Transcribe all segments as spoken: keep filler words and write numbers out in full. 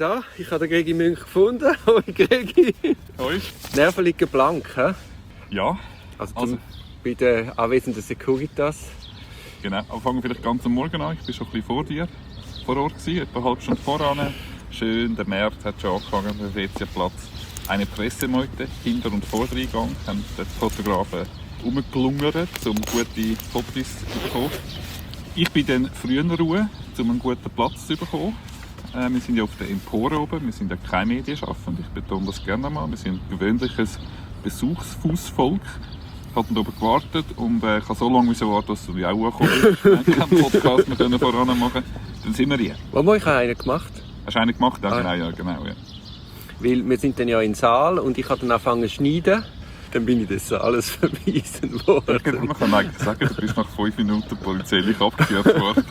So, ich habe den Gregi Münch gefunden. Hoi Gregi. Hoi. Die Nerven liegen blank, he? Ja. Also, Also zum, bei der anwesenden Securitas. Genau, aber fangen wir vielleicht ganz am Morgen an. Ich war schon ein bisschen vor dir vor Ort, gewesen, etwa eine halbe Stunde voran. Schön, der März hat schon angefangen, der W C-Platz. Eine Pressemeute, Hinter- und Vordereingang, haben die Fotografen rumgelungert, um gute Fotos zu bekommen. Ich bin dann früher in Ruhe, um einen guten Platz zu bekommen. Äh, wir sind ja auf der Empore oben, wir sind ja kein Medienschaffend, ich betone das gerne einmal. Wir sind ein gewöhnliches Besuchsfussvolk. Ich habe oben gewartet und äh, ich habe so lange warten, dass du auch angekommen bist. Wir haben keinen Podcast mehr voran machen. Dann sind wir hier. Wo habe ich einen gemacht? Hast du einen gemacht? Ja, Ah. genau, ja, genau, ja. Weil wir sind dann ja im Saal und ich habe dann angefangen zu schneiden. Dann bin ich das alles verwiesen worden. Man kann eigentlich sagen, du bist nach fünf Minuten polizeilich abgeführt worden.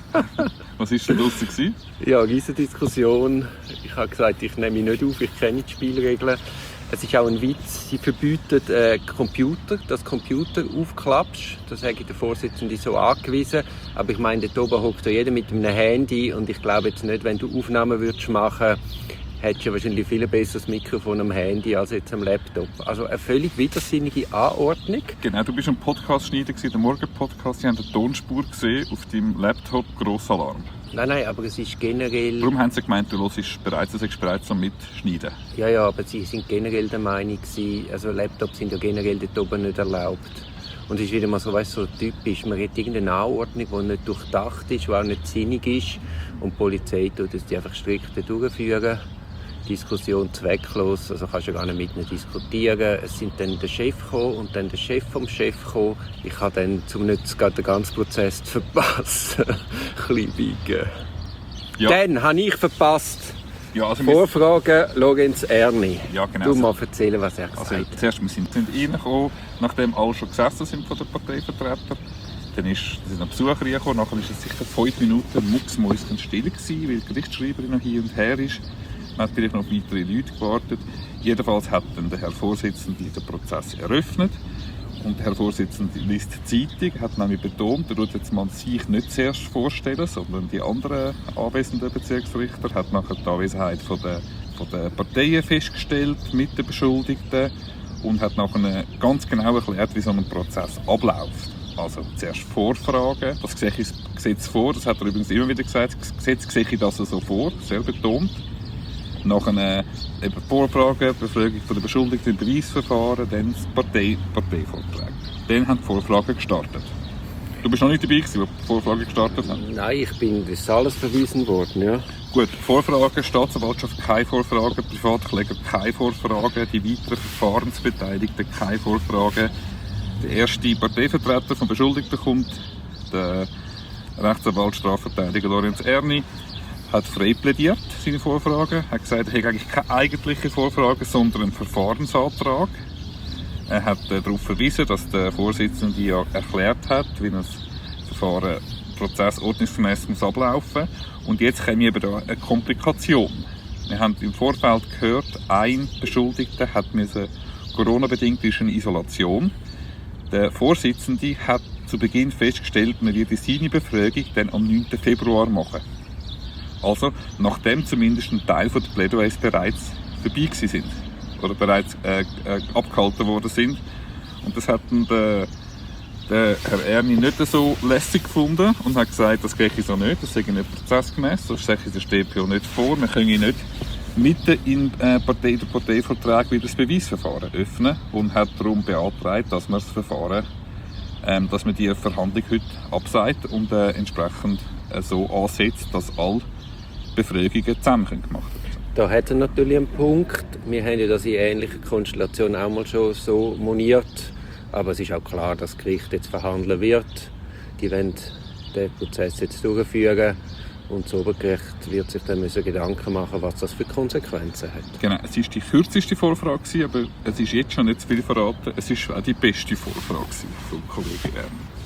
Was war denn draussen? Ja, riesige Diskussion. Ich habe gesagt, ich nehme mich nicht auf, ich kenne die Spielregeln. Es ist auch ein Witz, sie verbieten äh, Computer, dass Computer aufklappst. Das habe ich der Vorsitzende so angewiesen. Aber ich meine, dort oben hockt ja jeder mit einem Handy und ich glaube jetzt nicht, wenn du Aufnahmen würdest machen, hättest du wahrscheinlich viel besseres Mikrofon am Handy als jetzt am Laptop. Also eine völlig widersinnige Anordnung. Genau, du bist ein Podcast-Schneider, der Morgen-Podcast. Sie haben eine Tonspur gesehen auf deinem Laptop, Grossalarm. Nein, nein, aber es ist generell... Darum haben sie gemeint, du hörst bereits, du sagst bereits am Mitschneiden. Ja, ja, aber sie sind generell der Meinung gewesen, also Laptops sind ja generell dort oben nicht erlaubt. Und es ist wieder mal so, weißt, so typisch, man hat irgendeine Anordnung, die nicht durchdacht ist, die auch nicht sinnig ist. Und die Polizei tut es die einfach strikt durchführen. Diskussion zwecklos, also kannst du gar nicht mit ihnen diskutieren. Es sind dann der Chef gekommen und dann der Chef vom Chef gekommen. Ich habe dann, um nicht den ganzen Prozess zu verpassen, ein bisschen biegen. Ja. Dann habe ich verpasst. Ja, also Vorfrage Lorenz Erni. Ja, genau. Du mal erzählen, was er gesagt also, hat. zuerst wir sind, sind reingekommen, nachdem alle schon gesessen sind von den Parteivertretern. Dann ist, sind noch Besucher reingekommen, nachher war es sicher fünf Minuten mucksmäuschen still gewesen, weil die Gerichtsschreiberin noch hier und her ist. Man hat vielleicht noch auf weitere Leute gewartet. Jedenfalls hat dann der Herr Vorsitzende den Prozess eröffnet. Und der Herr Vorsitzende liest die Zeitung, hat nämlich betont, er wird jetzt man sich nicht zuerst vorstellen, sondern die anderen anwesenden Bezirksrichter, hat nachher die Anwesenheit von der, von der Parteien festgestellt mit den Beschuldigten und hat nachher ganz genau erklärt, wie so ein Prozess abläuft. Also zuerst Vorfragen, das sehe ich das Gesetz vor, das hat er übrigens immer wieder gesagt, das Gesetz sehe ich das so vor, sehr betont. Nachher äh, Vorfragen, Befragung von der Beschuldigten im Beweisverfahren, dann das Partei, Parteivortrag. Dann haben die Vorfragen gestartet. Du bist noch nicht dabei gewesen, als die Vorfragen gestartet haben? Nein, ich bin, das ist alles verwiesen worden, ja. Gut, Vorfragen, Staatsanwaltschaft keine Vorfragen, Privatkläger keine Vorfragen, die weiteren Verfahrensbeteiligten keine Vorfragen. Der erste Parteivertreter vom Beschuldigten kommt, der Rechtsanwalt Strafverteidiger Lorenz Erni, hat frei plädiert, seine Vorfragen. Er hat gesagt, er hätte eigentlich keine eigentliche Vorfrage, sondern einen Verfahrensantrag. Er hat äh, darauf verwiesen, dass der Vorsitzende ja erklärt hat, wie das Verfahren, Prozess ordnungsgemäß muss ablaufen. Und jetzt kommt eben da eine Komplikation. Wir haben im Vorfeld gehört, ein Beschuldigter hat Corona-bedingt ist in Isolation. Der Vorsitzende hat zu Beginn festgestellt, man wird seine Befragung dann am neunten Februar machen. Also, nachdem zumindest ein Teil der Plädoyers bereits vorbei sind oder bereits äh, äh, abgehalten worden sind. Und das hat dann der, der Herr Erni nicht so lässig gefunden und hat gesagt, das gehe ich so nicht, das sei nicht prozessgemäß, das sehe ich der S tP O nicht vor, wir können nicht mitten in äh, Partei, der Parteivertrag wieder das Beweisverfahren öffnen und hat darum beantragt, dass man das Verfahren, ähm, dass man die Verhandlung heute absagt und äh, entsprechend äh, so ansetzt, dass alle Befragungen zusammen gemacht werden. Da hat er natürlich einen Punkt. Wir haben ja das in ähnlicher Konstellation auch mal schon so moniert. Aber es ist auch klar, dass das Gericht jetzt verhandeln wird. Die wollen den Prozess jetzt durchführen. Und das Obergericht wird sich dann müssen Gedanken machen, was das für Konsequenzen hat. Genau, es war die kürzeste Vorfrage, aber es ist jetzt schon nicht zu viel verraten. Es war auch die beste Vorfrage vom Kollegen Erni.